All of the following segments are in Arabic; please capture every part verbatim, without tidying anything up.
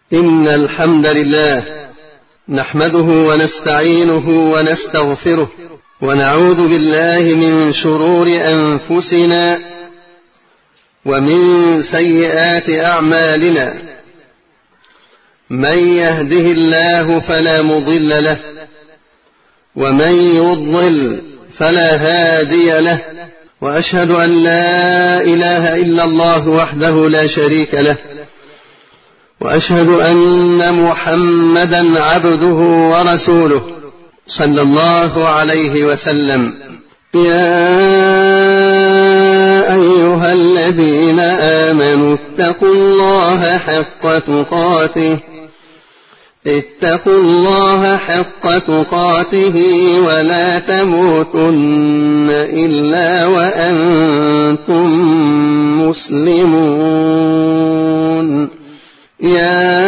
إن الحمد لله نحمده ونستعينه ونستغفره ونعوذ بالله من شرور أنفسنا ومن سيئات أعمالنا. من يهده الله فلا مضل له ومن يضلل فلا هادي له، وأشهد أن لا إله إلا الله وحده لا شريك له، وأشهد أن محمدا عبده ورسوله صلى الله عليه وسلم. يا أيها الذين آمنوا اتقوا الله حق تقاته اتقوا الله حق تقاته ولا تموتن إلا وأنتم مسلمون. يا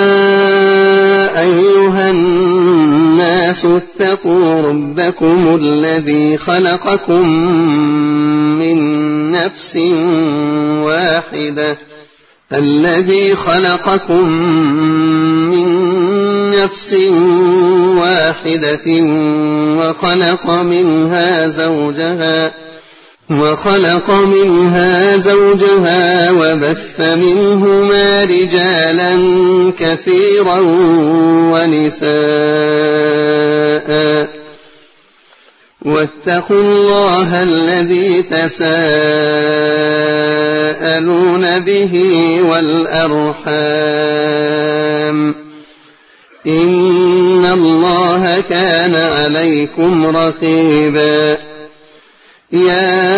أيها الناس اتقوا ربكم الذي خلقكم من نفس واحدة الذي خلقكم من نفس واحدة وخلق منها زوجها وخلق منها زوجها وبث منهما رجالا كثيرا ونساء، واتقوا الله الذي تساءلون به والأرحام، إن الله كان عليكم رقيبا. يا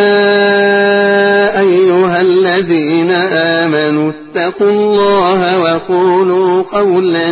أيها الذين آمنوا اتقوا الله وقولوا قولا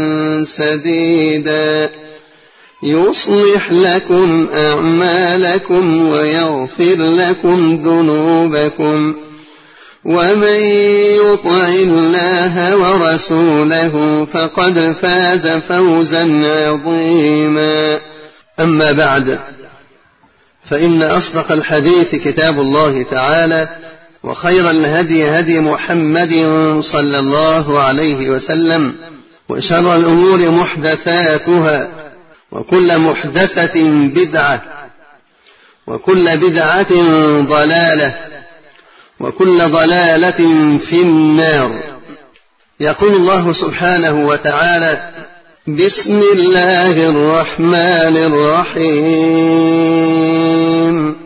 سديدا يصلح لكم أعمالكم ويغفر لكم ذنوبكم، ومن يطع الله ورسوله فقد فاز فوزا عظيما. أما بعد، فإن أصدق الحديث كتاب الله تعالى، وخير الهدي هدي محمد صلى الله عليه وسلم، وشر الأمور محدثاتها، وكل محدثة بدعة، وكل بدعة ضلالة، وكل ضلالة في النار. يقول الله سبحانه وتعالى: بسم الله الرحمن الرحيم.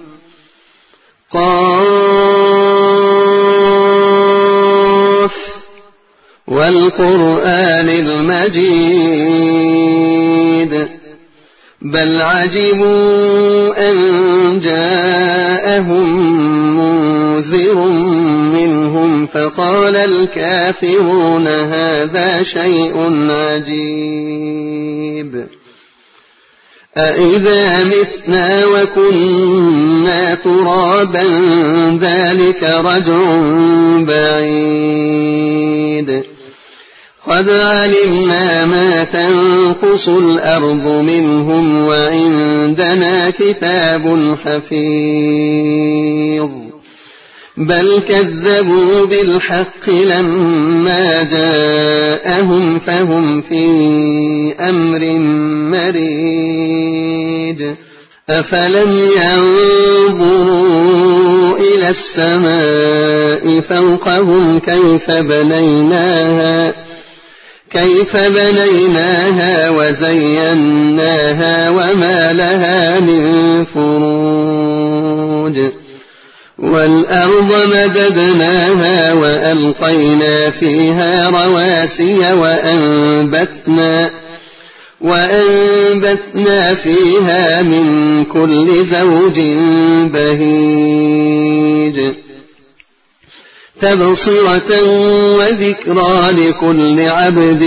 قاف والقرآن المجيد بل عجبوا أن جاءهم منذر منهم فقال الكافرون هذا شيء عجيب. أإذا متنا وكنا ترابا ذلك رجع بعيد. قد علمنا ما تنقص الأرض منهم وعندنا كتاب حفيظ. بل كذبوا بالحق لما جاءهم فهم في أمر مريج. أفلم ينظروا إلى السماء فوقهم كيف بنيناها كيف بنيناها وزيناها وما لها من فروج. والأرض مددناها وألقينا فيها رواسي وأنبتنا وأنبتنا فيها من كل زوج بهيج. تبصرة وذكرى لكل عبد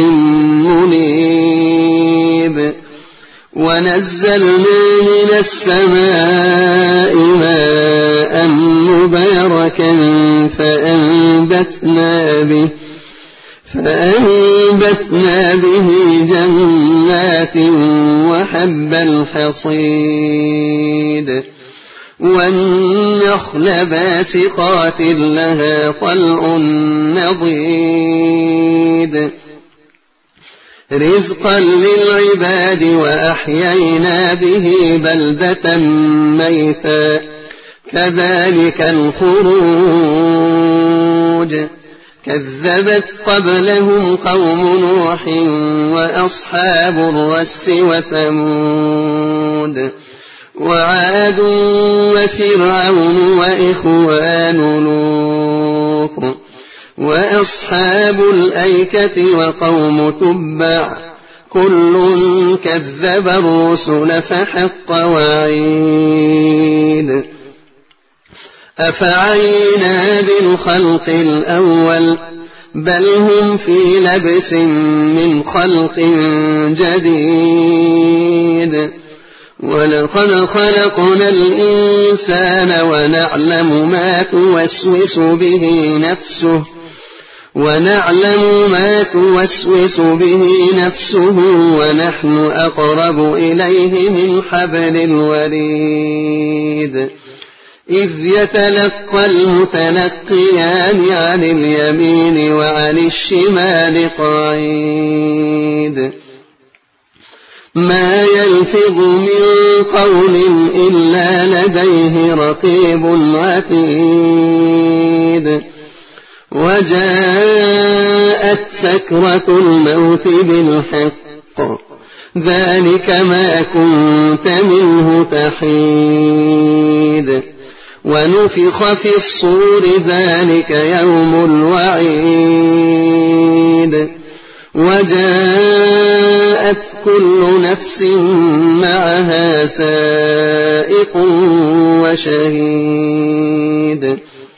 منيب. ونزلنا من السماء ماء مباركا فأنبتنا به فأنبتنا به جنات وحب الحصيد والنخل باسقات لها طلع نضيد رزقا للعباد وأحيينا به بلدة ميتا كذلك الخروج كذبت قبلهم قوم نوح وأصحاب الرس وثمود وعاد وفرعون وإخوان لوط وأصحاب الأيكة وقوم تبع كل كذب الرسل فحق وعيد أفعينا بالخلق الأول بل هم في لبس من خلق جديد ولقد خلقنا الإنسان ونعلم ما توسوس به نفسه ونعلم ما توسوس به نفسه ونحن أقرب إليه من حبل الوريد إذ يتلقى المتلقيان عن اليمين وعن الشمال قعيد ما يلفظ من قول إلا لديه رقيب عتيد وجاءت سكرة الموت بالحق ذلك ما كنت منه تحيد ونفخ في الصور ذلك يوم الوعيد وجاءت كل نفس معها سائق وشهيد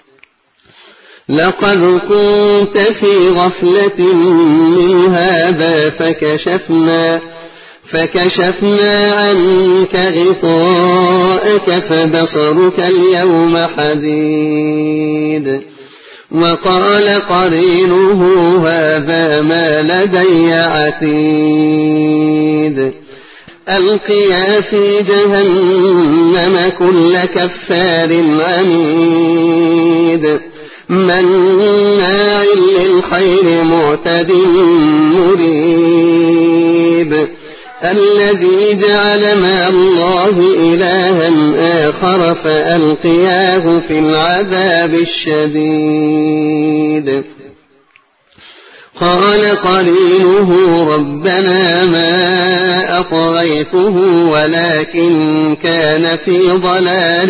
لقد كنت في غفلة من هذا فكشفنا فكشفنا عنك غطاءك فبصرك اليوم حديد وقال قرينه هذا ما لدي عتيد ألقيا في جهنم كل كفار عنيد مناع للخير معتد مريب الذي جعل مع الله إلها آخر فألقياه في العذاب الشديد قال قرينه ربنا ما أطغيته ولكن كان في ضلال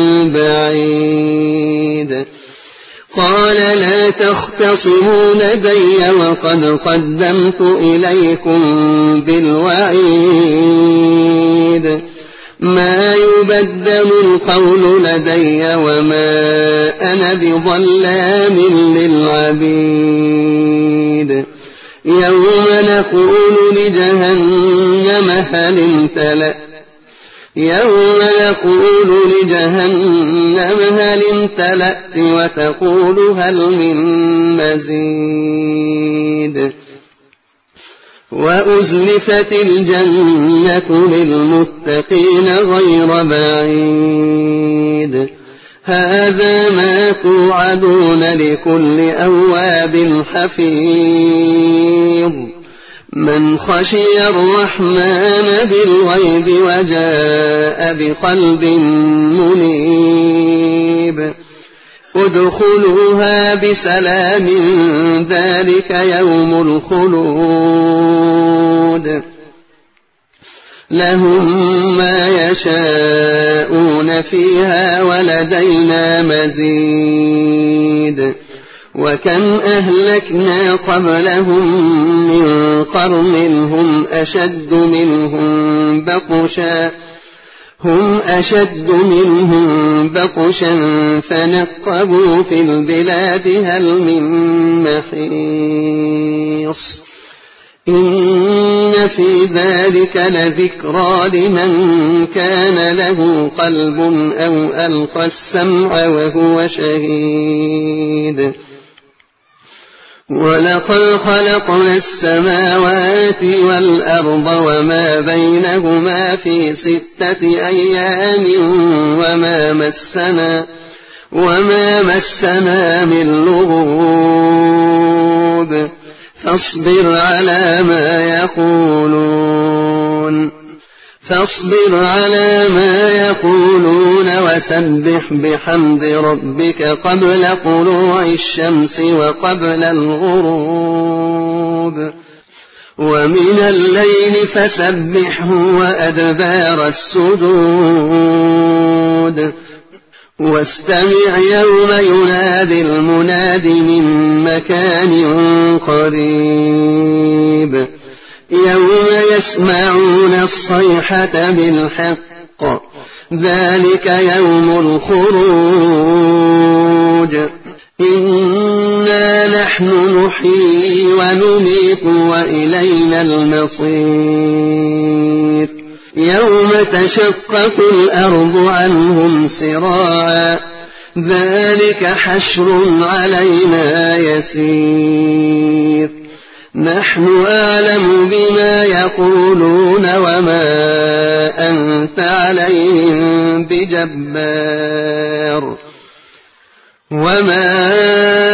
بعيد قال لا تختصموا لدي وقد قدمت إليكم بالوعيد ما يبدل القول لدي وما أنا بظلام للعبيد يوم نقول لجهنم هل امتلأت يوم يقول لجهنم هل امتلأت وتقول هل من مزيد وأزلفت الجنة للمتقين غير بعيد هذا ما توعدون لكل أواب حفيظ من خشي الرحمن بالغيب وجاء بقلب منيب ادخلوها بسلام ذلك يوم الخلود لهم ما يشاءون فيها ولدينا مزيد وكم أهلكنا قبلهم من قرن هم أشد منهم بطشا هم أشد منهم بطشا فنقبوا في البلاد هل من محيص إن في ذلك لذكرى لمن كان له قلب أو ألقى السمع وهو شهيد ولقد خلقنا السماوات والأرض وما بينهما في ستة أيام وما مسنا وما مسنا من لغوب فاصبر على ما يقولون فاصبر على ما يقولون وسبح بحمد ربك قبل طلوع الشمس وقبل الغروب ومن الليل فسبحه وأدبار السجود واستمع يوم ينادي المناد من مكان قريب يوم يسمعون الصيحة بالحق ذلك يوم الخروج إنا نحن نحيي ونميت وإلينا المصير يوم تشقق الأرض عنهم سراعا ذلك حشر علينا يسير نحن أعلم بما يقولون وما أنت عليهم بجبار وما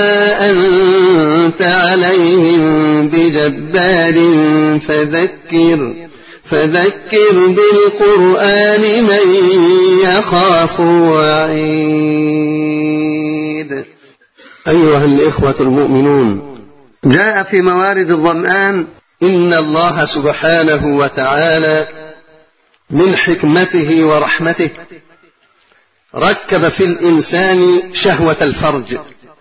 أنت عليهم بجبار فذكر فذكر بالقرآن من يخاف وعيد. أيها الإخوة المؤمنون، جاء في موارد الظمآن إن الله سبحانه وتعالى من حكمته ورحمته ركب في الإنسان شهوة الفرج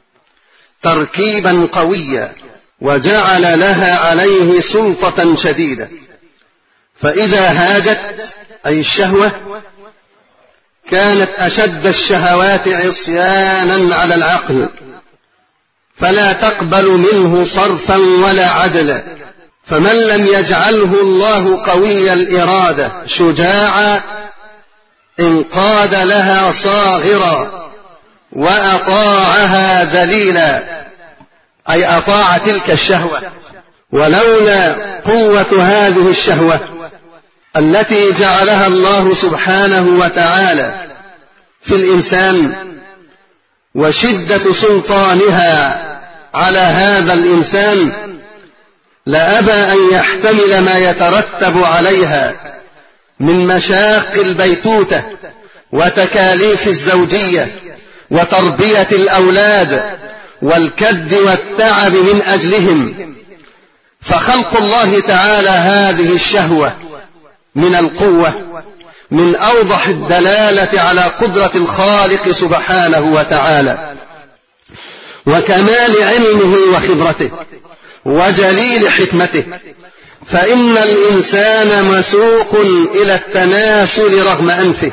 تركيبا قويا وجعل لها عليه سلطة شديدة، فإذا هاجت أي الشهوة كانت أشد الشهوات عصيانا على العقل فلا تقبل منه صرفا ولا عدلا، فمن لم يجعله الله قوي الإرادة شجاعا انقاد لها صاغرا وأطاعها ذليلا، أي أطاع تلك الشهوة. ولولا قوة هذه الشهوة التي جعلها الله سبحانه وتعالى في الإنسان وشدة سلطانها على هذا الإنسان لأبى أن يحتمل ما يترتب عليها من مشاق البيتوتة وتكاليف الزوجية وتربية الأولاد والكد والتعب من أجلهم. فخلق الله تعالى هذه الشهوة من القوة من أوضح الدلالة على قدرة الخالق سبحانه وتعالى وكمال علمه وخبرته وجليل حكمته، فإن الإنسان مسوق إلى التناسل رغم أنفه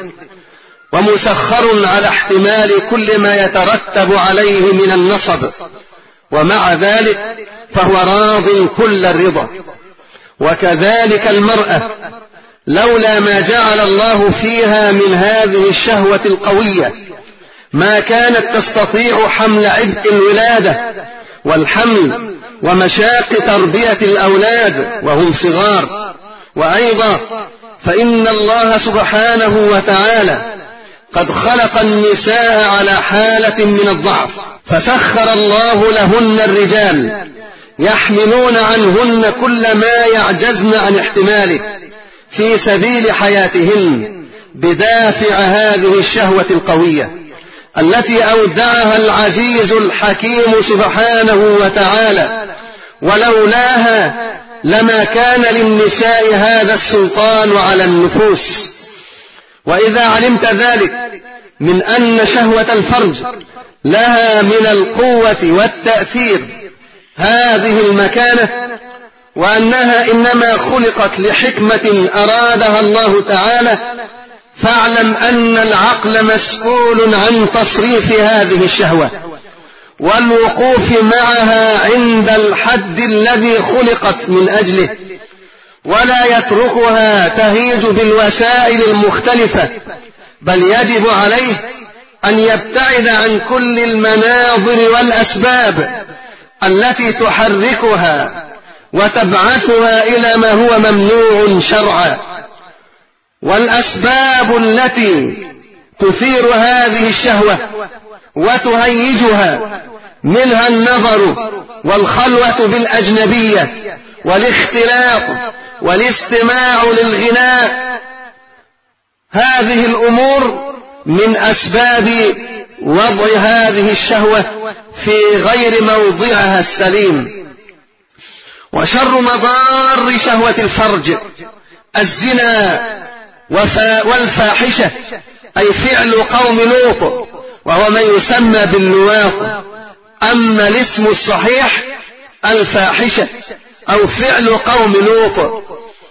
ومسخر على احتمال كل ما يترتب عليه من النصب، ومع ذلك فهو راض كل الرضا. وكذلك المرأة لولا ما جعل الله فيها من هذه الشهوة القوية ما كانت تستطيع حمل عبء الولادة والحمل ومشاق تربية الأولاد وهم صغار. وأيضا فإن الله سبحانه وتعالى قد خلق النساء على حالة من الضعف، فسخر الله لهن الرجال يحملون عنهن كل ما يعجزن عن احتماله في سبيل حياتهن بدافع هذه الشهوة القوية التي أودعها العزيز الحكيم سبحانه وتعالى، ولولاها لما كان للنساء هذا السلطان على النفوس. وإذا علمت ذلك من أن شهوة الفرج لها من القوة والتأثير هذه المكانة، وأنها إنما خلقت لحكمة أرادها الله تعالى، فاعلم أن العقل مسؤول عن تصريف هذه الشهوة والوقوف معها عند الحد الذي خلقت من أجله، ولا يتركها تهيج بالوسائل المختلفة، بل يجب عليه أن يبتعد عن كل المناظر والأسباب التي تحركها وتبعثها إلى ما هو ممنوع شرعا. والأسباب التي تثير هذه الشهوة وتهيجها منها النظر والخلوة بالأجنبية والاختلاط والاستماع للغناء. هذه الأمور من أسباب وضع هذه الشهوة في غير موضعها السليم. وشر مضار شهوة الفرج الزنا والفاحشة، أي فعل قوم لوط، وهو ما يسمى باللواط. أما الاسم الصحيح الفاحشة أو فعل قوم لوط.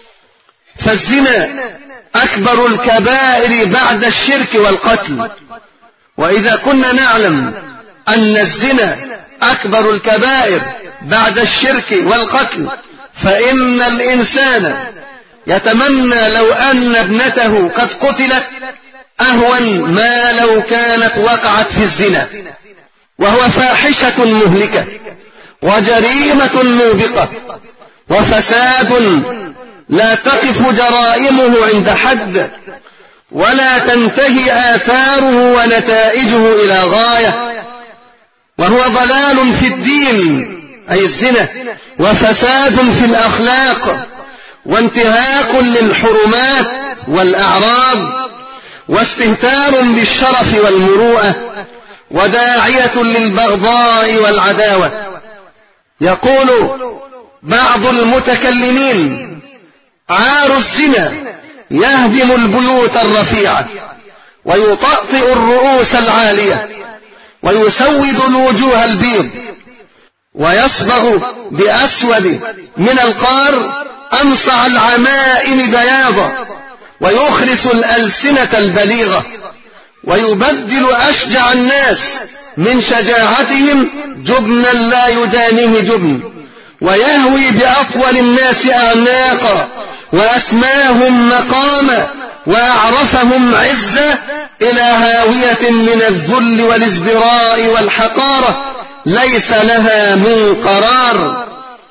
فالزنا أكبر الكبائر بعد الشرك والقتل. وإذا كنا نعلم أن الزنا أكبر الكبائر بعد الشرك والقتل، فإن الإنسان يتمنى لو أن ابنته قد قتلت أهون ما لو كانت وقعت في الزنا، وهو فاحشة مهلكة وجريمة موبقة وفساد لا تقف جرائمه عند حد، ولا تنتهي آثاره ونتائجه إلى غاية، وهو ضلال في الدين أي الزنا، وفساد في الأخلاق، وانتهاك للحرمات والأعراض، واستهتار بالشرف والمروءة، وداعية للبغضاء والعداوة. يقول بعض المتكلمين: عار الزنا يهدم البيوت الرفيعة ويطأطئ الرؤوس العالية ويسود الوجوه البيض ويصبغ بأسود من القار أمصع العمائم بياضا ويخرس الألسنة البليغة ويبدل أشجع الناس من شجاعتهم جبنا لا يدانيه جبن، ويهوي بأطول الناس أعناقا وأسماهم مقاما وأعرفهم عزة إلى هاوية من الذل والازدراء والحقارة ليس لها من قرار.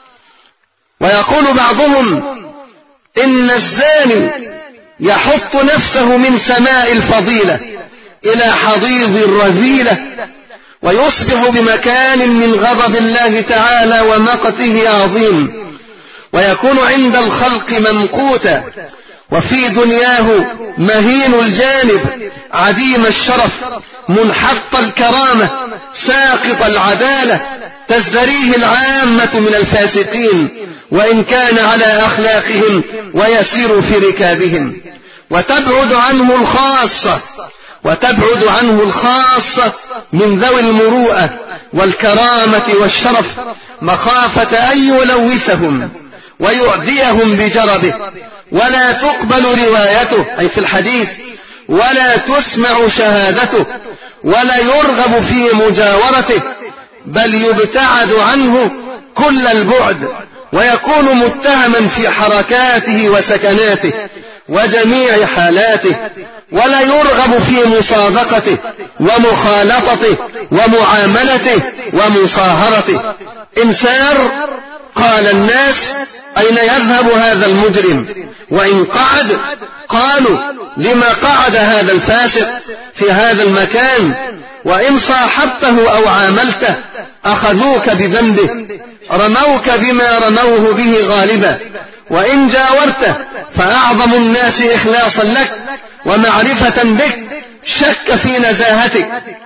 ويقول بعضهم: إن الزاني يحط نفسه من سماء الفضيلة إلى حضيض الرذيلة، ويصبح بمكان من غضب الله تعالى ومقته عظيم، ويكون عند الخلق ممقوتا، وفي دنياه مهين الجانب عديم الشرف منحط الكرامة ساقط العدالة، تزدريه العامة من الفاسقين وإن كان على أخلاقهم ويسير في ركابهم. وتبعد عنه الخاصة وتبعد عنه الخاصة من ذوي المروءة والكرامة والشرف مخافة أن يلوثهم ويعديهم بجربه، ولا تقبل روايته أي في الحديث، ولا تسمع شهادته، ولا يرغب في مجاورته، بل يبتعد عنه كل البعد، ويكون متهما في حركاته وسكناته وجميع حالاته، ولا يرغب في مصادقته ومخالطته ومعاملته ومصاهرته. إن سار قال الناس: أين يذهب هذا المجرم؟ وإن قعد قالوا: لما قعد هذا الفاسق في هذا المكان؟ وإن صاحبته أو عاملته أخذوك بذنبه، رموك بما رموه به غالبا. وإن جاورته فأعظم الناس إخلاصا لك ومعرفة بك شك في نزاهتك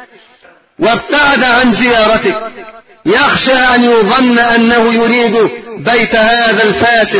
وابتعد عن زيارتك، يخشى أن يظن أنه يريد بيت هذا الفاسق.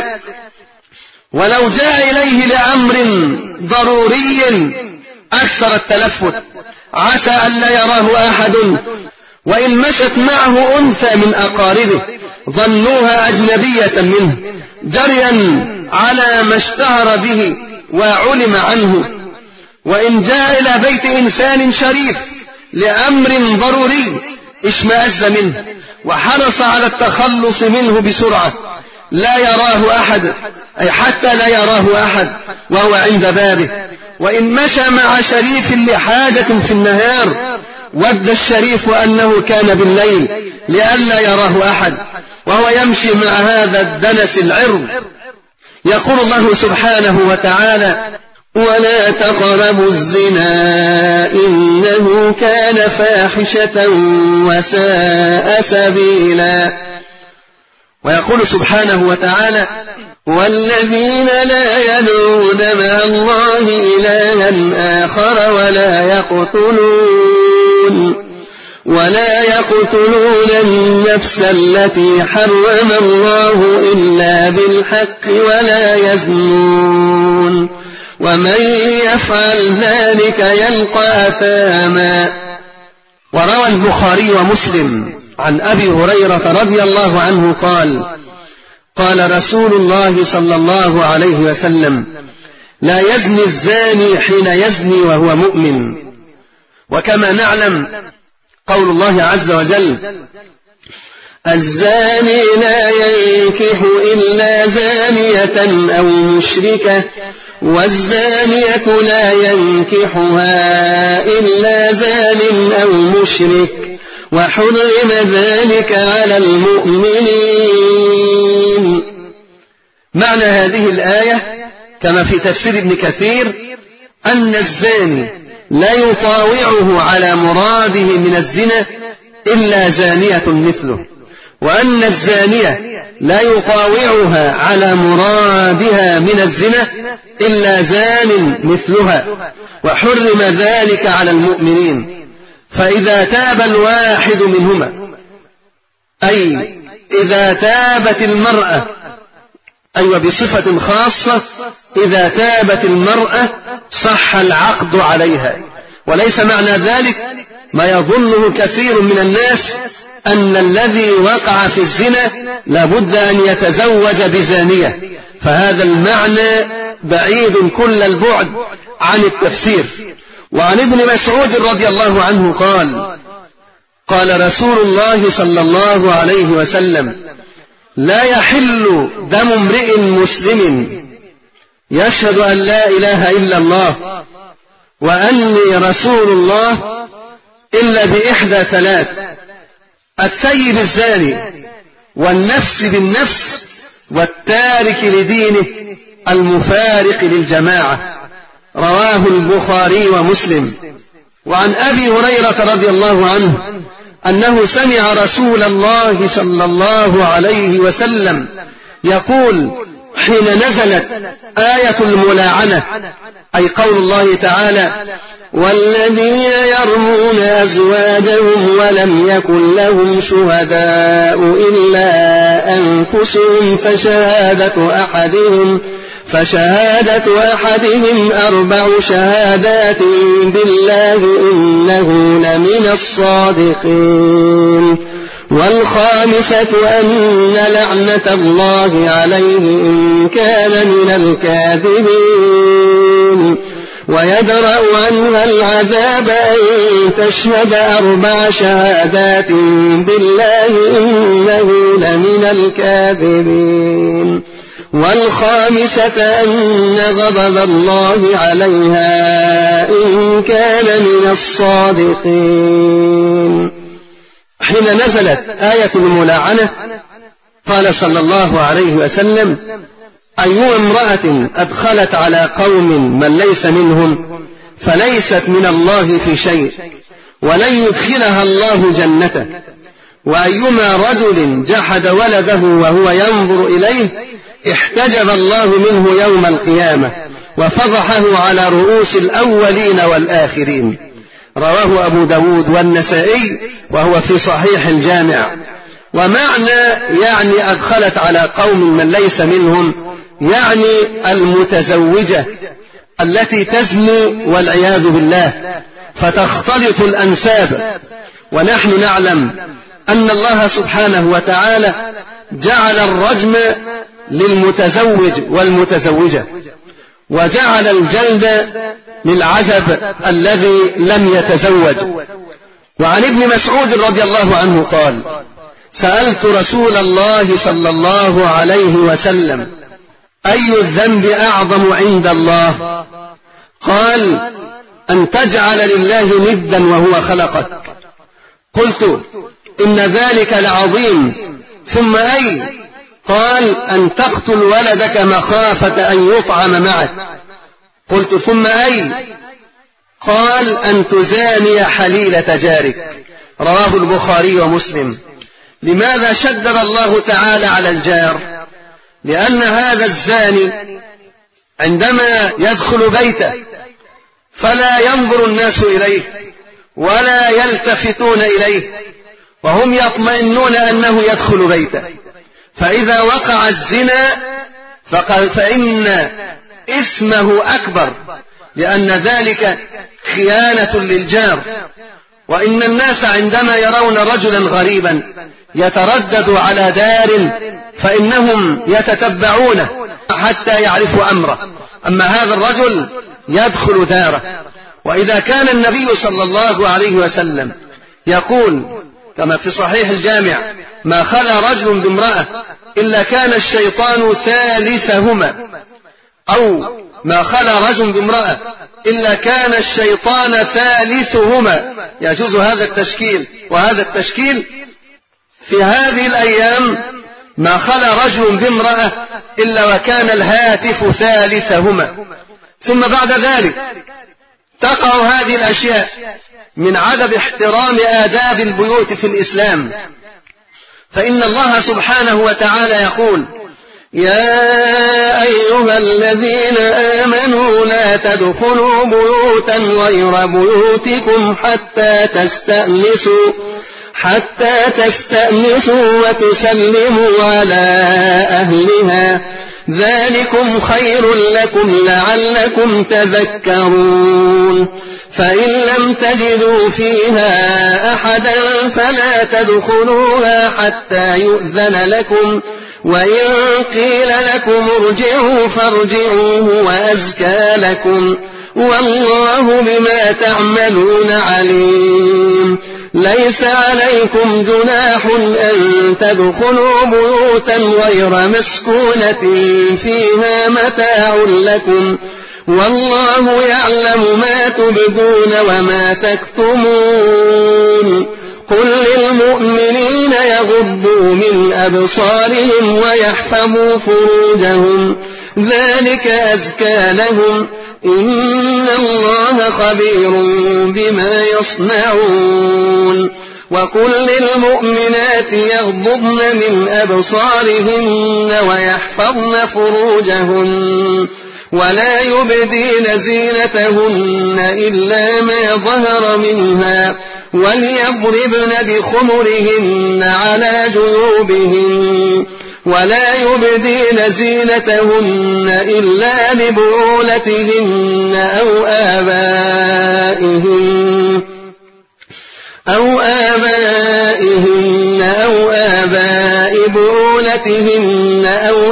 ولو جاء إليه لأمر ضروري أكثر التلفت، عسى أن لا يراه أحد. وإن مشت معه أنثى من أقاربه ظنوها أجنبية منه جريا على ما اشتهر به وعلم عنه. وإن جاء إلى بيت إنسان شريف لأمر ضروري اشمأز منه وحرص على التخلص منه بسرعة، لا يراه أحد، أي حتى لا يراه أحد وهو عند بابه. وإن مشى مع شريف لحاجة في النهار ود الشريف أنه كان بالليل لئلا يراه أحد وهو يمشي مع هذا الدنس العرض. يقول الله سبحانه وتعالى: ولا تقربوا الزنا إنه كان فاحشة وساء سبيلا. ويقول سبحانه وتعالى: والذين لا يدعون مع الله إلها آخر ولا يقتلون ولا يقتلون النفس التي حرم الله إلا بالحق ولا يزنون ومن يفعل ذلك يلقى أثاما. وروى البخاري ومسلم عن أبي هريرة رضي الله عنه قال: قال رسول الله صلى الله عليه وسلم: لا يزني الزاني حين يزني وهو مؤمن. وكما نعلم قول الله عز وجل: الزاني لا ينكح إلا زانية أو مشركة والزانية لا ينكحها إلا زان أو مشرك وحرم ذلك على المؤمنين. معنى هذه الآية كما في تفسير ابن كثير أن الزاني لا يطاوعه على مراده من الزنا إلا زانية مثله، وأن الزانية لا يطاوعها على مرادها من الزنا إلا زان مثلها، وحرم ذلك على المؤمنين. فإذا تاب الواحد منهما، أي إذا تابت المرأة، أي أيوة بصفة خاصة، إذا تابت المرأة صح العقد عليها. وليس معنى ذلك ما يظنه كثير من الناس أن الذي وقع في الزنا لابد أن يتزوج بزانية، فهذا المعنى بعيد كل البعد عن التفسير. وعن ابن مسعود رضي الله عنه قال: قال رسول الله صلى الله عليه وسلم: لا يحل دم امرئ مسلم يشهد أن لا إله إلا الله وأني رسول الله إلا بإحدى ثلاث: الثيب الزاني والنفس بالنفس والتارك لدينه المفارق للجماعة. رواه البخاري ومسلم. وعن أبي هريرة رضي الله عنه أنه سمع رسول الله صلى الله عليه وسلم يقول حين نزلت آية الملاعنة، أي قول الله تعالى: والذين يرمون أزواجهم ولم يكن لهم شهداء إلا أنفسهم فشهادة أحدهم فشهادة أحدهم أربع شهادات بالله إنه لمن الصادقين، والخامسة أن لعنة الله عليه إن كان من الكاذبين، ويدرأ عنها العذاب أن تشهد أربع شهادات بالله إنه لمن الكاذبين، والخامسة أن غضب الله عليها إن كان من الصادقين. حين نزلت آية الملاعنة قال صلى الله عليه وسلم: أي امرأة أدخلت على قوم من ليس منهم فليست من الله في شيء ولن يدخلها الله جنته، وأيما رجل جحد ولده وهو ينظر إليه احتجب الله منه يوم القيامة وفضحه على رؤوس الأولين والآخرين. رواه أبو داود والنسائي وهو في صحيح الجامع. ومعنى يعني أدخلت على قوم من ليس منهم يعني المتزوجة التي تزني والعياذ بالله فتختلط الأنساب. ونحن نعلم أن الله سبحانه وتعالى جعل الرجم للمتزوج والمتزوجة، وجعل الجلد للعزب الذي لم يتزوج. وعن ابن مسعود رضي الله عنه قال: سألت رسول الله صلى الله عليه وسلم: أي الذنب أعظم عند الله؟ قال: أن تجعل لله ندا وهو خلقك. قلت: إن ذلك لعظيم، ثم أي؟ قال: أن تقتل ولدك مخافة أن يطعم معك. قلت ثم أي؟ قال أن تزاني حليلة جارك. رواه البخاري ومسلم. لماذا شدد الله تعالى على الجار؟ لأن هذا الزاني عندما يدخل بيته فلا ينظر الناس إليه ولا يلتفتون إليه وهم يطمئنون أنه يدخل بيته، فإذا وقع الزنا فإن إثمه أكبر، لأن ذلك خيانة للجار. وإن الناس عندما يرون رجلا غريبا يتردد على دار فإنهم يتتبعونه حتى يعرفوا أمره، أما هذا الرجل يدخل داره. وإذا كان النبي صلى الله عليه وسلم يقول كما في صحيح الجامع: ما خلا رجل بامرأة إلا كان الشيطان ثالثهما، أو ما خلا رجل بامرأة إلا كان الشيطان ثالثهما، يجوز هذا التشكيل وهذا التشكيل. في هذه الأيام ما خلا رجل بامرأة إلا وكان الهاتف ثالثهما. ثم بعد ذلك تقع هذه الأشياء من عدم احترام آداب البيوت في الإسلام، فإن الله سبحانه وتعالى يقول: يا أيها الذين آمنوا لا تدخلوا بيوتا غير بيوتكم حتى تستأنسوا حتى تستأنسوا وتسلموا على أهلها ذلكم خير لكم لعلكم تذكرون. فإن لم تجدوا فيها أحدا فلا تدخلوها حتى يؤذن لكم، وإن قيل لكم ارجعوا فارجعوا هو أزكى لكم، والله بما تعملون عليم. ليس عليكم جناح أن تدخلوا بيوتا غير مسكونة فيها متاع لكم، والله يعلم ما تبدون وما تكتمون. قل للمؤمنين يغضوا من أبصارهم ويحفظوا فروجهم ذلك أزكى لهم، إن الله خبير بما يصنعون. وقل للمؤمنات يغضضن من أبصارهن ويحفظن فروجهن ولا يبدين زينتهن إلا ما ظهر منها، وليضربن بخمرهن على جيوبهن ولا يبدين زينتهن إلا لبعولتهن أو آبائهن أو آبائهن أو آباء بعولتهن أو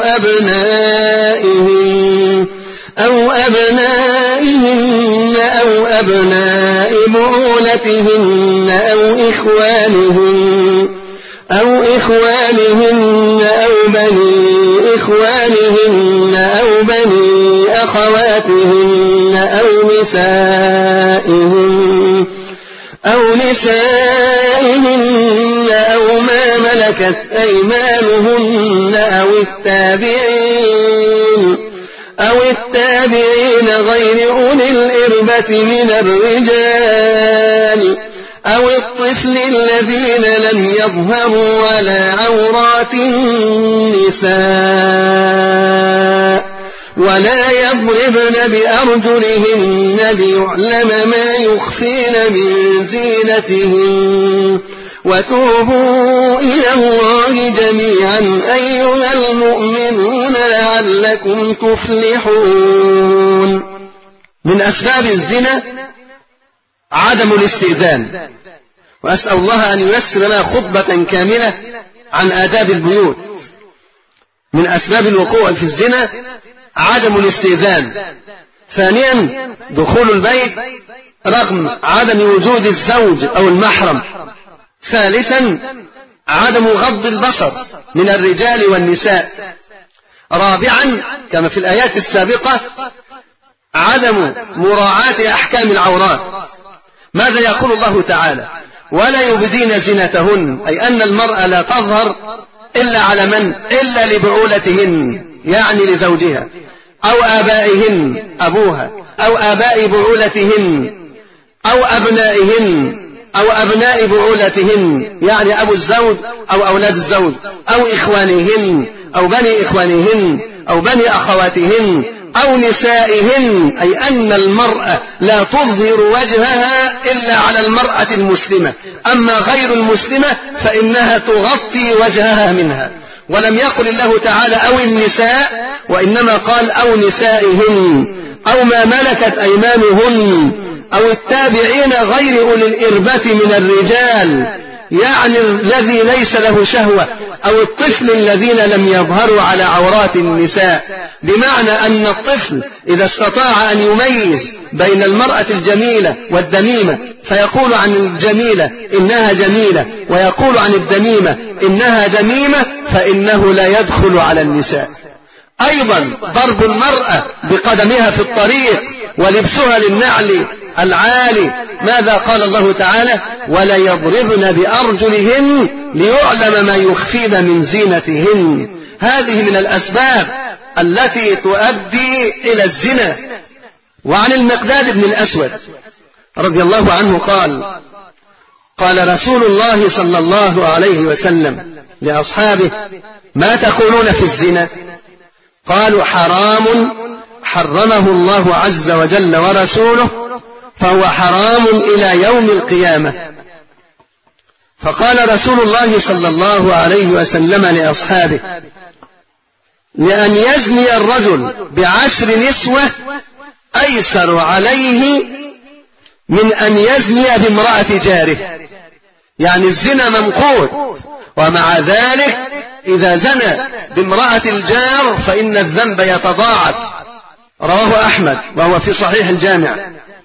أبنائهن أو أبنائهن أو أبناء بعولتهن أو إخوانهن أو إخوانهن أو بني إخوانهن أو بني أخواتهن أو نسائهن أو نسائهن أو ما ملكت أيمانهن أو التابعين أو التابعين غير أولي الإربة من الرجال أو الطفل الذين لم يظهروا على عورات النساء، ولا يضربن بأرجلهن ليعلم ما يخفين من زينتهن، وتوبوا إلى الله جميعا أيها المؤمنون لعلكم تفلحون. من أسباب الزنا عدم الاستئذان، وأسأل الله أن ييسر لنا خطبة كاملة عن آداب البيوت. من أسباب الوقوع في الزنا عدم الاستئذان. ثانيا دخول البيت رغم عدم وجود الزوج أو المحرم. ثالثا عدم غض البصر من الرجال والنساء. رابعا كما في الآيات السابقة عدم مراعاة أحكام العورات. ماذا يقول الله تعالى؟ ولا يبدين زينتهن، أي أن المرأة لا تظهر إلا على من؟ إلا لبعولتهن، يعني لزوجها أو آبائهن أبوها أو آباء بعولتهن أو أبنائهن أو أبناء بعولتهن يعني أبو الزوج أو أولاد الزوج أو إخوانهن أو بني إخوانهن أو بني أخواتهن أو نسائهن، أي أن المرأة لا تظهر وجهها إلا على المرأة المسلمة، أما غير المسلمة فإنها تغطي وجهها منها. ولم يقل الله تعالى أو النساء، وإنما قال أو نسائهن أو ما ملكت أيمانهن أو التابعين غير أولي الإربة من الرجال، يعني الذي ليس له شهوة، أو الطفل الذين لم يظهروا على عورات النساء، بمعنى أن الطفل إذا استطاع أن يميز بين المرأة الجميلة والدميمة فيقول عن الجميلة إنها جميلة ويقول عن الدميمة إنها دميمة، فإنه لا يدخل على النساء. أيضا ضرب المرأة بقدمها في الطريق ولبسها للنعل العالي، ماذا قال الله تعالى؟ ولا يضربن بأرجلهن ليعلم ما يخفين من زينتهن. هذه من الأسباب التي تؤدي إلى الزنا. وعن المقداد بن الأسود رضي الله عنه قال قال رسول الله صلى الله عليه وسلم لأصحابه ما تقولون في الزنا؟ قالوا حرام حرمه الله عز وجل ورسوله فهو حرام إلى يوم القيامة. فقال رسول الله صلى الله عليه وسلم لأصحابه لأن يزني الرجل بعشر نسوة أيسر عليه من أن يزني بامرأة جاره، يعني الزنا ممقوت، ومع ذلك إذا زنى بامرأة الجار فإن الذنب يتضاعف. رواه أحمد وهو في صحيح الجامع.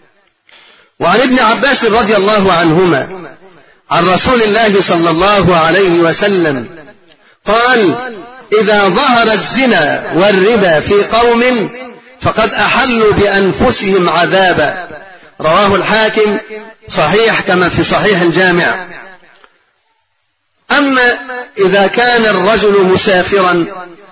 وعن ابن عباس رضي الله عنهما عن رسول الله صلى الله عليه وسلم قال إذا ظهر الزنا والربا في قوم فقد أحلوا بأنفسهم عذابا. رواه الحاكم صحيح كما في صحيح الجامع. أما إذا كان الرجل مسافرا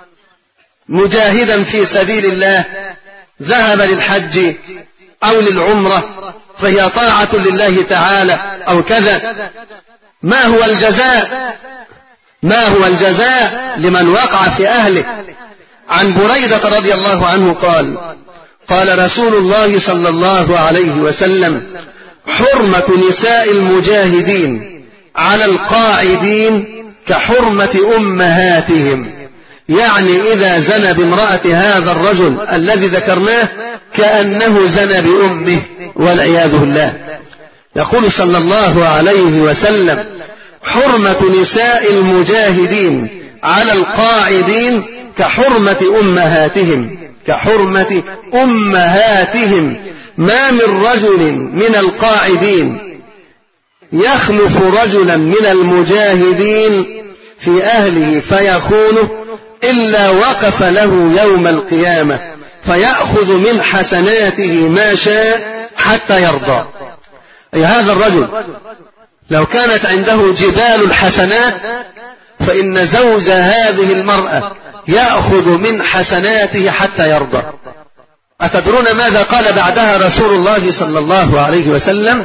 مجاهدا في سبيل الله ذهب للحج أو للعمرة فهي طاعة لله تعالى أو كذا، ما هو الجزاء؟ ما هو الجزاء لمن وقع في أهله؟ عن بريدة رضي الله عنه قال قال رسول الله صلى الله عليه وسلم حرمة نساء المجاهدين على القاعدين كحرمة أمهاتهم، يعني إذا زنى بامرأة هذا الرجل الذي ذكرناه كأنه زنى بأمه والعياذ بالله. يقول صلى الله عليه وسلم حرمة نساء المجاهدين على القاعدين كحرمة أمهاتهم كحرمة أمهاتهم. ما من رجل من القاعدين يخلف رجلا من المجاهدين في أهله فيخونه إلا وقف له يوم القيامة فيأخذ من حسناته ما شاء حتى يرضى. أي هذا الرجل لو كانت عنده جبال الحسنات فإن زوج هذه المرأة يأخذ من حسناته حتى يرضى. أتدرون ماذا قال بعدها رسول الله صلى الله عليه وسلم؟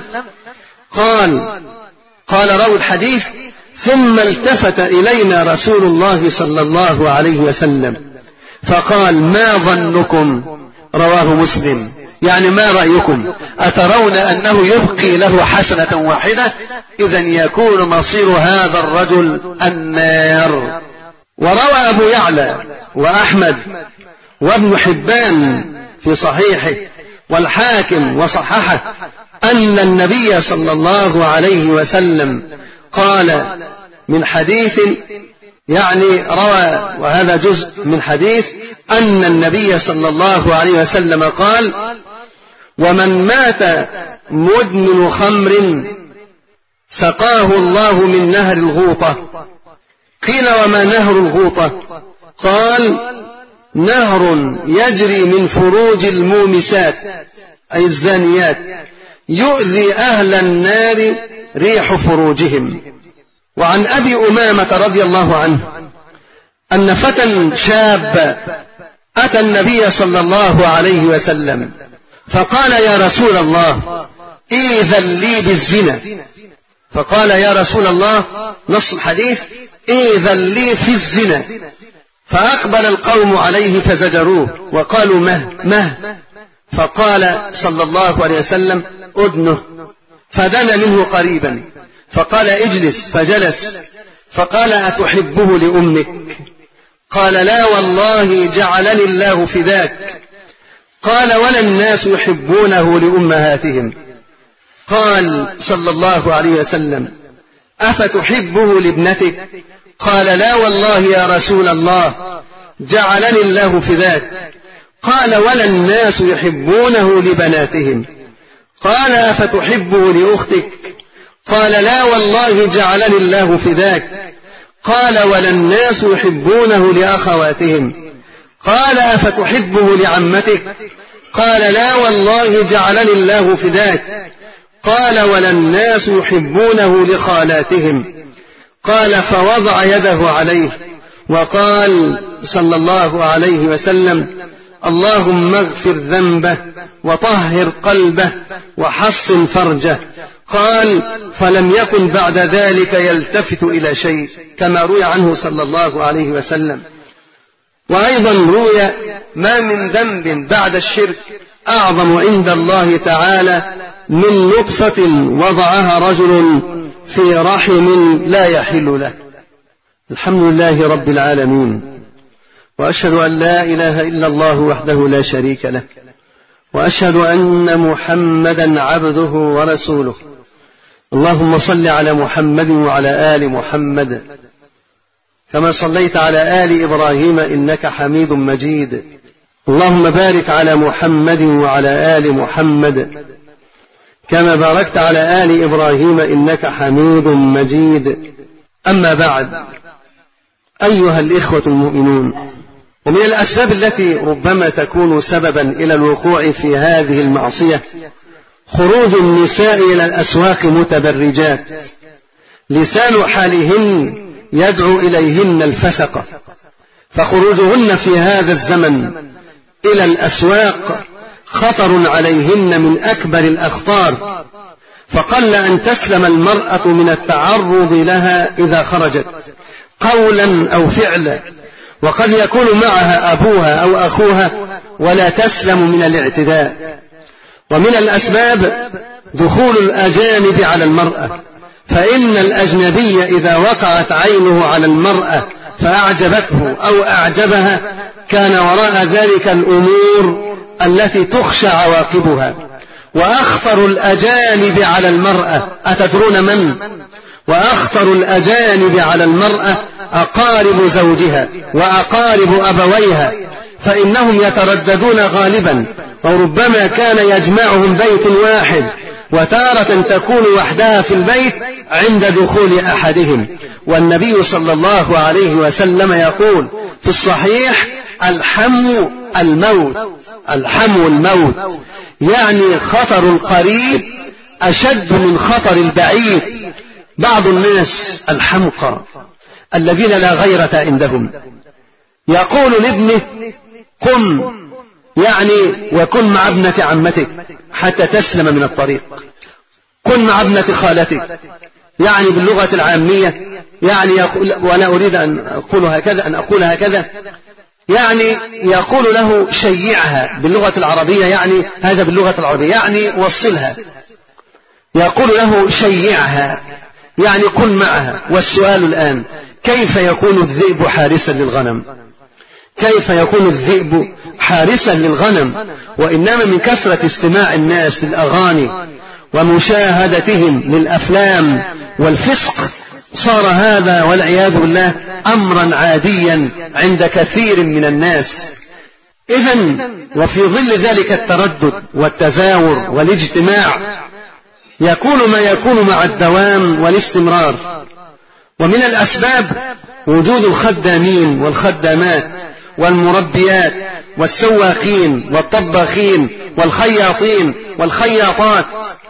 قال قال راوي الحديث ثم التفت إلينا رسول الله صلى الله عليه وسلم فقال ما ظنكم؟ رواه مسلم. يعني ما رأيكم؟ أترون أنه يبقي له حسنة واحدة؟ إذن يكون مصير هذا الرجل النار. وروى أبو يعلى وأحمد وابن حبان في صحيحه والحاكم وصححه أن النبي صلى الله عليه وسلم قال من حديث، يعني روى وهذا جزء من حديث، أن النبي صلى الله عليه وسلم قال ومن مات مدمن خمر سقاه الله من نهر الغوطة. قيل وما نهر الغوطة؟ قال نهر يجري من فروج المومسات أي الزانيات يؤذي أهل النار ريح فروجهم. وعن أبي أمامة رضي الله عنه أن فتى شاب أتى أتى النبي صلى الله عليه وسلم فقال يا رسول الله إذن لي بالزنا. فقال يا رسول الله، نص الحديث، إذن لي في الزنا. فأقبل القوم عليه فزجروه وقالوا مه مه فقال صلى الله عليه وسلم أدنه، فدنا منه قريبا فقال اجلس، فجلس. فقال أتحبه لأمك؟ قال لا والله جعلني الله فداك. قال ولا الناس يحبونه لأمهاتهم. قال صلى الله عليه وسلم أفتحبه لابنتك؟ قال لا والله يا رسول الله جعلني الله فداك. قال ولا الناس يحبونه لبناتهم. قال أفتحبه لأختك؟ قال لا والله جعلني الله فداك. قال ولا الناس يحبونه لأخواتهم. قال أفتحبه لعمتك؟ قال لا والله جعلني الله فداك. قال ولا الناس يحبونه لخالاتهم. قال فوضع يده عليه وقال صلى الله عليه وسلم اللهم اغفر ذنبه وطهر قلبه وحصن فرجه. قال فلم يكن بعد ذلك يلتفت إلى شيء، كما روي عنه صلى الله عليه وسلم. وأيضا روي ما من ذنب بعد الشرك أعظم عند الله تعالى من نطفة وضعها رجل في رحم لا يحل له. الحمد لله رب العالمين، وأشهد أن لا إله إلا الله وحده لا شريك له، وأشهد أن محمدا عبده ورسوله. اللهم صل على محمد وعلى آل محمد كما صليت على آل إبراهيم إنك حميد مجيد. اللهم بارك على محمد وعلى آل محمد كما باركت على آل إبراهيم إنك حميد مجيد. أما بعد، أيها الإخوة المؤمنون، ومن الأسباب التي ربما تكون سببا إلى الوقوع في هذه المعصية خروج النساء إلى الأسواق متبرجات، لسان حالهن يدعو إليهن الفسقة، فخروجهن في هذا الزمن إلى الأسواق خطر عليهن من أكبر الأخطار، فقل أن تسلم المرأة من التعرض لها إذا خرجت قولا أو فعلا، وقد يكون معها أبوها أو أخوها ولا تسلم من الاعتداء. ومن الأسباب دخول الأجانب على المرأة، فإن الأجنبي إذا وقعت عينه على المرأة فأعجبته أو أعجبها كان وراء ذلك الأمور التي تخشى عواقبها. وأخطر الأجانب على المرأة أتدرون من؟ وأخطر الأجانب على المرأة أقارب زوجها وأقارب أبويها، فإنهم يترددون غالبا، وربما كان يجمعهم بيت واحد، وتارة تكون وحدها في البيت عند دخول أحدهم. والنبي صلى الله عليه وسلم يقول في الصحيح الحمو الموت، الحمو الموت، يعني خطر القريب أشد من خطر البعيد. بعض الناس الحمقى الذين لا غيرة عندهم يقول لابنه قم، يعني وكن مع ابنة عمتك حتى تسلم من الطريق، كن مع ابنة خالتك، يعني باللغة العامية، يعني يقول، وأنا أريد أن أقول هكذا أن أقول هكذا يعني يقول له شيعها باللغة العربية، يعني هذا باللغة العربية يعني وصلها، يقول له شيعها يعني كن معها. والسؤال الآن كيف يكون الذئب حارسا للغنم؟ كيف يكون الذئب حارسا للغنم؟ وإنما من كثرة استماع الناس للأغاني ومشاهدتهم للأفلام والفسق صار هذا والعياذ بالله أمرا عاديا عند كثير من الناس. إذن وفي ظل ذلك التردد والتزاور والاجتماع يكون ما يكون مع الدوام والاستمرار. ومن الأسباب وجود الخدامين والخدامات والمربيات والسواقين والطباخين والخياطين والخياطات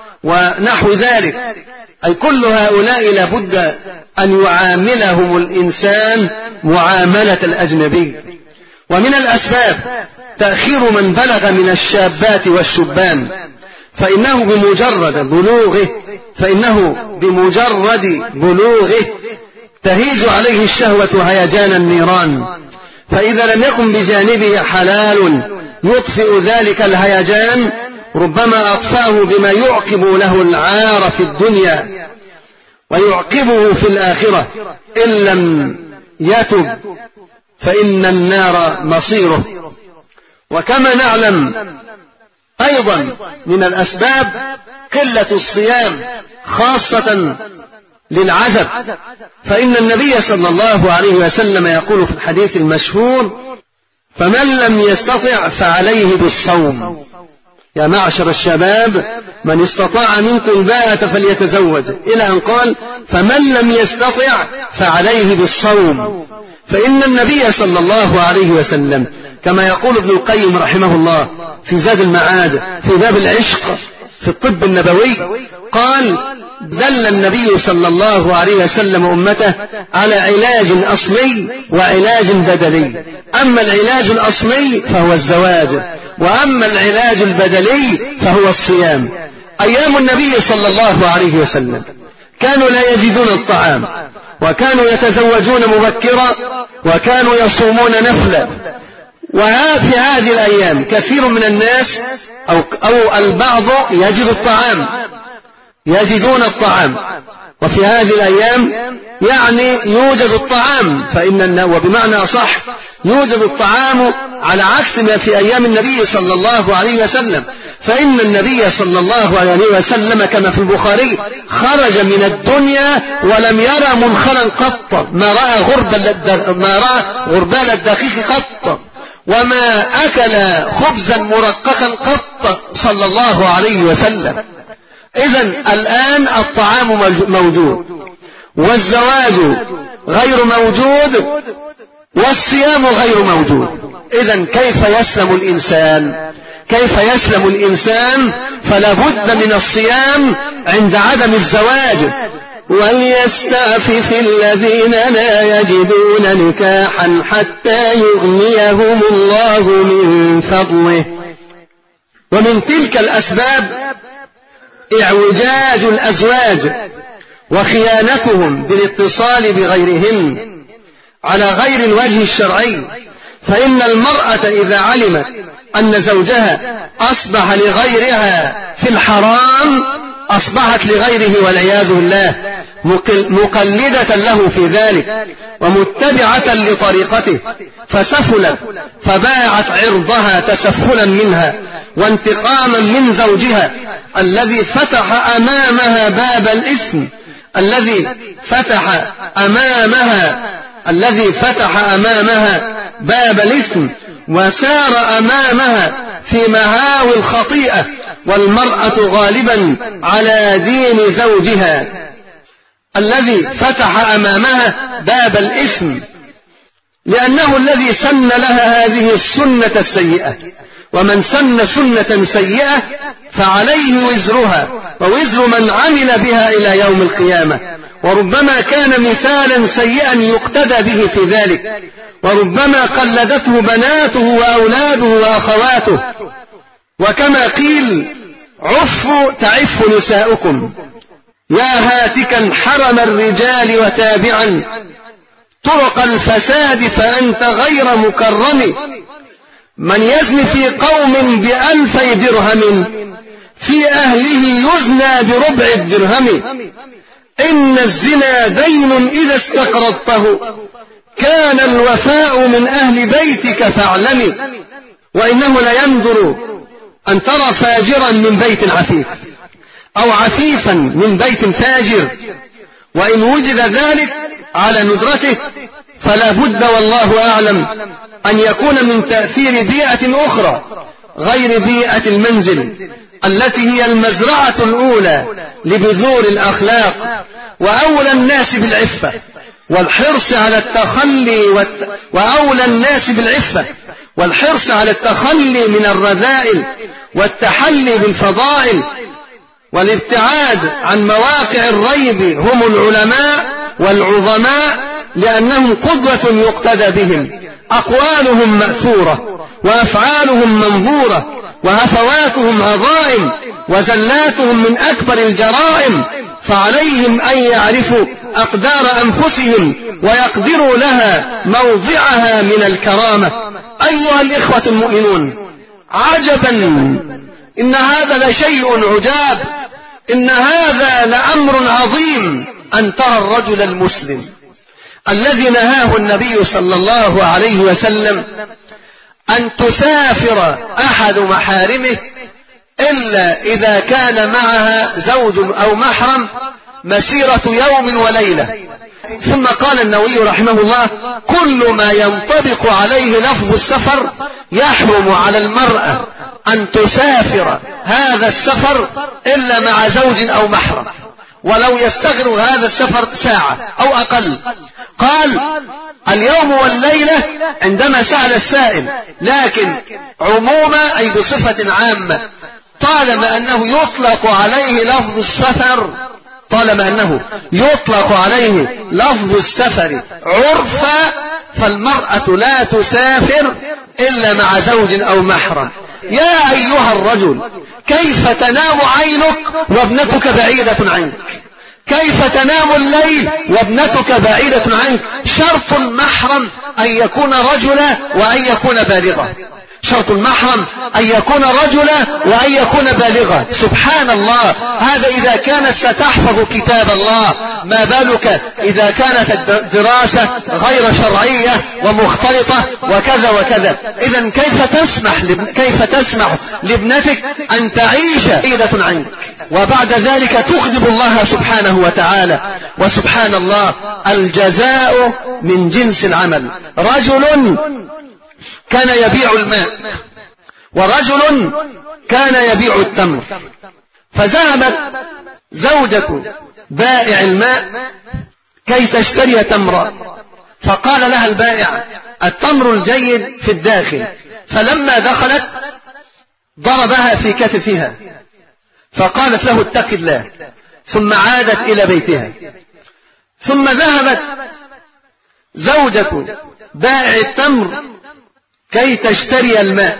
ونحو ذلك، أي كل هؤلاء لابد أن يعاملهم الإنسان معاملة الأجنبي. ومن الأسباب تأخير من بلغ من الشابات والشبان، فإنه بمجرد بلوغه فإنه بمجرد بلوغه تهيج عليه الشهوة هيجان النيران، فإذا لم يكن بجانبه حلال يطفئ ذلك الهيجان ربما أطفأه بما يعقب له العار في الدنيا ويعقبه في الآخرة إن لم يتب فإن النار مصيره. وكما نعلم أيضا من الأسباب قلة الصيام خاصة للعزب، فإن النبي صلى الله عليه وسلم يقول في الحديث المشهور: فمن لم يستطع فعليه بالصوم. يا معشر الشباب من استطاع منكم الباءة فليتزوج، إلى أن قال: فمن لم يستطع فعليه بالصوم. فإن النبي صلى الله عليه وسلم كما يقول ابن القيم رحمه الله في زاد المعاد في باب العشق في الطب النبوي قال: دل النبي صلى الله عليه وسلم أمته على علاج أصلي وعلاج بدلي، أما العلاج الأصلي فهو الزواج، وأما العلاج البدلي فهو الصيام. أيام النبي صلى الله عليه وسلم كانوا لا يجدون الطعام، وكانوا يتزوجون مبكرا، وكانوا يصومون نفلا. وفي هذه الأيام كثير من الناس أو, أو البعض يجد الطعام يجدون الطعام وفي هذه الأيام يعني يوجد الطعام، فإن وبمعنى صح يوجد الطعام على عكس ما في أيام النبي صلى الله عليه وسلم. فإن النبي صلى الله عليه وسلم كما في البخاري خرج من الدنيا ولم يرى منخلا قط، ما رأى غربال ما رأى غربال الدقيق قط، وما أكل خبزا مرققا قط صلى الله عليه وسلم. إذن الآن الطعام موجود، والزواج غير موجود، والصيام غير موجود. إذن كيف يسلم الإنسان؟ كيف يسلم الإنسان؟ فلا بد من الصيام عند عدم الزواج. وليستعفف الذين لا يجدون نكاحا حتى يغنيهم الله من فضله. ومن تلك الأسباب إعوجاج الأزواج وخيانتهم بالاتصال بغيرهن على غير الوجه الشرعي، فإن المرأة إذا علمت أن زوجها أصبح لغيرها في الحرام أصبحت لغيره والعياذ بالله مقلدة له في ذلك ومتبعة لطريقته، فسفلت فباعت عرضها تسفلا منها وانتقاما من زوجها الذي فتح أمامها باب الإثم الذي فتح أمامها الذي فتح أمامها باب الإثم وسار أمامها في مهاوي الخطيئة، والمرأة غالبا على دين زوجها الذي فتح أمامها باب الإثم، لأنه الذي سن لها هذه السنة السيئة. ومن سن سنة سيئة فعليه وزرها ووزر من عمل بها إلى يوم القيامة، وربما كان مثالا سيئا يقتدى به في ذلك، وربما قلدته بناته وأولاده وأخواته. وكما قيل: عفوا تعف نساؤكم، يا هاتكا حرم الرجال وتابعا طرق الفساد فأنت غير مكرم. من يزن في قوم بألفي درهم في أهله يزنى بربع الدرهم. إن الزنا دين إذا استقرضته كان الوفاء من أهل بيتك فاعلم. وإنه ليندر أن ترى فاجرا من بيت عفيف أو عفيفا من بيت فاجر، وإن وجد ذلك على ندرته فلا بد والله أعلم أن يكون من تأثير بيئة أخرى غير بيئة المنزل التي هي المزرعة الأولى لبذور الأخلاق، وأولى الناس بالعفة والحرص على التخلي والت... وأولى الناس بالعفة والحرص على التخلي من الرذائل والتحلي بالفضائل والابتعاد عن مواقع الريب هم العلماء والعظماء، لأنهم قدوة يقتدى بهم. أقوالهم مأثورة وأفعالهم منظورة وهفواتهم عظائم وزلاتهم من أكبر الجرائم، فعليهم أن يعرفوا أقدار أنفسهم ويقدروا لها موضعها من الكرامة. أيها الإخوة المؤمنون، عجبا، إن هذا لشيء عجاب، إن هذا لأمر عظيم، أن ترى الرجل المسلم الذي نهاه النبي صلى الله عليه وسلم أن تسافر أحد محارمه إلا إذا كان معها زوج أو محرم مسيرة يوم وليلة. ثم قال النووي رحمه الله: كل ما ينطبق عليه لفظ السفر يحرم على المرأة أن تسافر هذا السفر إلا مع زوج أو محرم، ولو يستغرق هذا السفر ساعة أو أقل. قال: اليوم والليلة عندما سأل السائل، لكن عموما أي بصفة عامة، طالما أنه يطلق عليه لفظ السفر طالما أنه يطلق عليه لفظ السفر عرفا، فالمرأة لا تسافر إلا مع زوج أو محرم. يا أيها الرجل، كيف تنام عينك وابنتك بعيدة عنك؟ كيف تنام الليل وابنتك بعيدة عنك؟ شرط المحرم أن يكون رجلا وأن يكون بالغا. شرط المحرم أن يكون رجلا وأن يكون بالغا. سبحان الله، هذا إذا كانت ستحفظ كتاب الله، ما بالك إذا كانت الدراسة غير شرعية ومختلطة وكذا وكذا. إذن كيف تسمح كيف تسمح لابنتك أن تعيش بعيدة عنك، وبعد ذلك تغضب الله سبحانه وتعالى؟ وسبحان الله، الجزاء من جنس العمل. رجل كان يبيع الماء ورجل كان يبيع التمر، فذهبت زوجة بائع الماء كي تشتري تمرا، فقال لها البائع: التمر الجيد في الداخل. فلما دخلت ضربها في كتفها، فقالت له: اتق الله. ثم عادت إلى بيتها. ثم ذهبت زوجة بائع التمر كي تشتري الماء،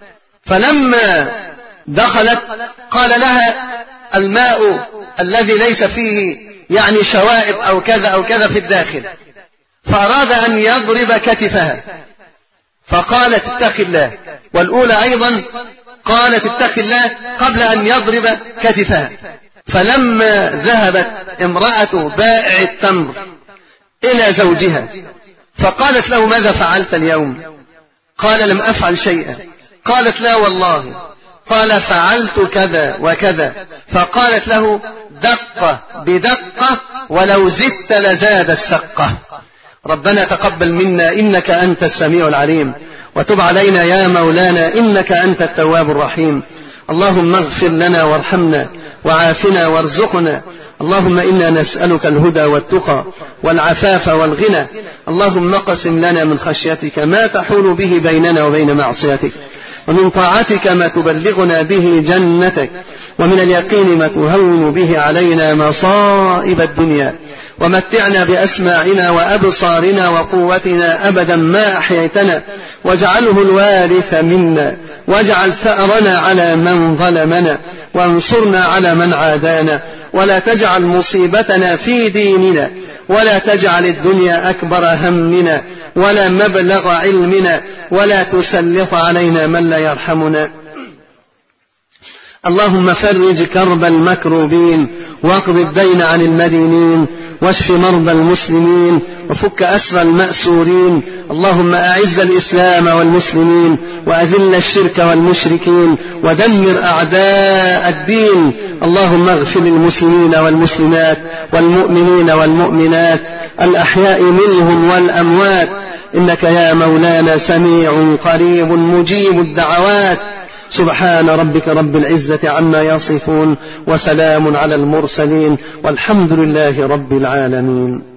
فلما دخلت قال لها: الماء الذي ليس فيه يعني شوائب أو كذا أو كذا في الداخل. فأراد أن يضرب كتفها، فقالت: اتق الله. والأولى أيضا قالت: اتق الله قبل أن يضرب كتفها. فلما ذهبت امرأة بائع التمر إلى زوجها فقالت له: ماذا فعلت اليوم؟ قال: لم أفعل شيئا. قالت: لا والله. قال: فعلت كذا وكذا. فقالت له: دقة بدقة ولو زدت لزاد السقة. ربنا تقبل منا إنك أنت السميع العليم، وتب علينا يا مولانا إنك أنت التواب الرحيم. اللهم اغفر لنا وارحمنا وعافنا وارزقنا. اللهم إنا نسألك الهدى والتقى والعفاف والغنى. اللهم اقسم لنا من خشيتك ما تحول به بيننا وبين معصيتك، ومن طاعتك ما تبلغنا به جنتك، ومن اليقين ما تهون به علينا مصائب الدنيا، ومتعنا بأسماعنا وأبصارنا وقوتنا أبدا ما أحييتنا، واجعله الوارث منا، واجعل ثأرنا على من ظلمنا، وانصرنا على من عادانا، ولا تجعل مصيبتنا في ديننا، ولا تجعل الدنيا أكبر همنا ولا مبلغ علمنا، ولا تسلط علينا من لا يرحمنا. اللهم فرج كرب المكروبين، واقض الدين عن المدينين، واشف مرضى المسلمين، وفك أسر المأسورين. اللهم أعز الإسلام والمسلمين، وأذل الشرك والمشركين، ودمر أعداء الدين. اللهم اغفر للمسلمين والمسلمات والمؤمنين والمؤمنات الأحياء منهم والأموات، إنك يا مولانا سميع قريب مجيب الدعوات. سبحان ربك رب العزة عما يصفون، وسلام على المرسلين، والحمد لله رب العالمين.